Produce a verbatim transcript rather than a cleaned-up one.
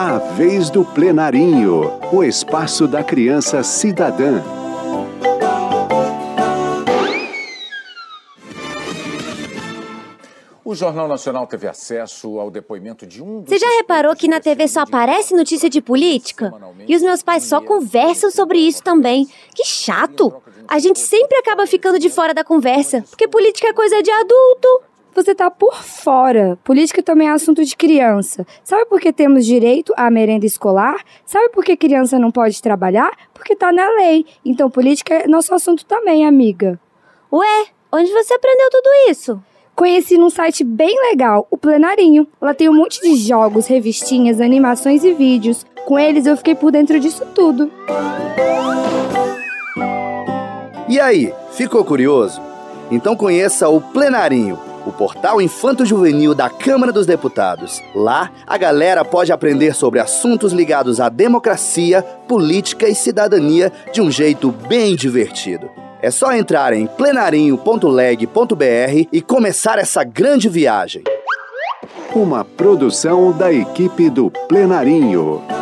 A vez do Plenarinho, o espaço da criança cidadã. O Jornal Nacional teve acesso ao depoimento de um dos... Você já reparou que na T V só aparece notícia de política? E os meus pais só conversam sobre isso também. Que chato! A gente sempre acaba ficando de fora da conversa, porque política é coisa de adulto. Você tá por fora. Política também é assunto de criança. Sabe por que temos direito à merenda escolar? Sabe por que criança não pode trabalhar? Porque tá na lei. Então política é nosso assunto também, amiga. Ué, onde você aprendeu tudo isso? Conheci num site bem legal, o Plenarinho. Lá tem um monte de jogos, revistinhas, animações e vídeos. Com eles eu fiquei por dentro disso tudo. E aí, ficou curioso? Então conheça o Plenarinho, o portal infanto-juvenil da Câmara dos Deputados. Lá, a galera pode aprender sobre assuntos ligados à democracia, política e cidadania de um jeito bem divertido. É só entrar em plenarinho ponto leg ponto br e começar essa grande viagem. Uma produção da equipe do Plenarinho.